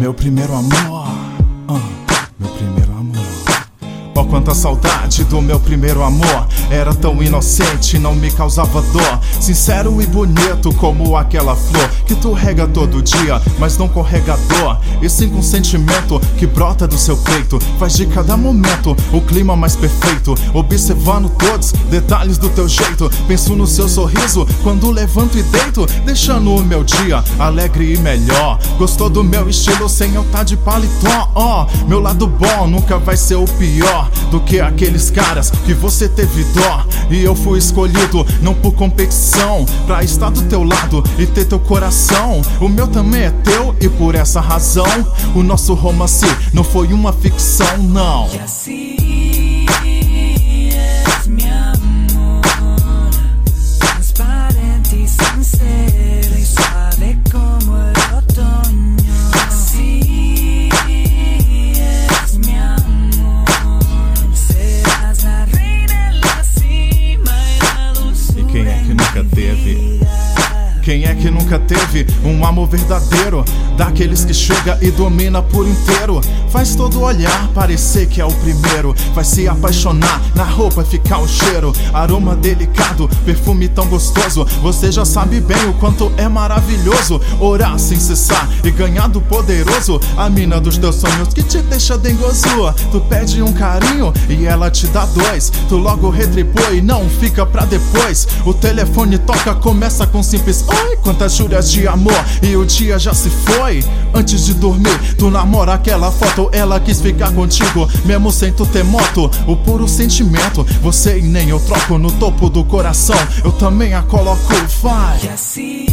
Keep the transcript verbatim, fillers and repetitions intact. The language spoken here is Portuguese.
meu primeiro amor, uh, meu primeiro amor. Oh, quanta saudade do meu primeiro amor. Era tão inocente, não me causava dor. Sincero e bonito como aquela flor que tu rega todo dia, mas não corregador. E sim com sentimento que brota do seu peito. Faz de cada momento o clima mais perfeito. Observando todos detalhes do teu jeito. Penso no seu sorriso quando levanto e deito, deixando o meu dia alegre e melhor. Gostou do meu estilo sem eu tá de paletó? Ó, oh, meu lado bom nunca vai ser o pior do que aqueles caras que você teve dó. E eu fui escolhido não por competição, pra estar do teu lado e ter teu coração. O meu também é teu e por essa razão o nosso romance não foi uma ficção, não. Y así es mi amor, transparente y sincero y suave como el otoño. Así es mi amor, serás la reina en la cima y la dulzura. E quem é que nunca teve? Quem é que nunca teve um amor verdadeiro? Daqueles que chega e domina por inteiro. Faz todo olhar parecer que é o primeiro. Vai se apaixonar na roupa e ficar o cheiro. Aroma delicado, perfume tão gostoso. Você já sabe bem o quanto é maravilhoso orar sem cessar e ganhar do poderoso. A mina dos teus sonhos que te deixa dengoso. Tu pede um carinho e ela te dá dois. Tu logo retribui e não fica pra depois. O telefone toca, começa com simples oi. Quantas júrias de amor e o dia já se foi. Antes de dormir, tu namora aquela foto. Ela quis ficar contigo, mesmo sem tu ter moto. O puro sentimento, você e nem eu troco. No topo do coração, eu também a coloco, vai. Y así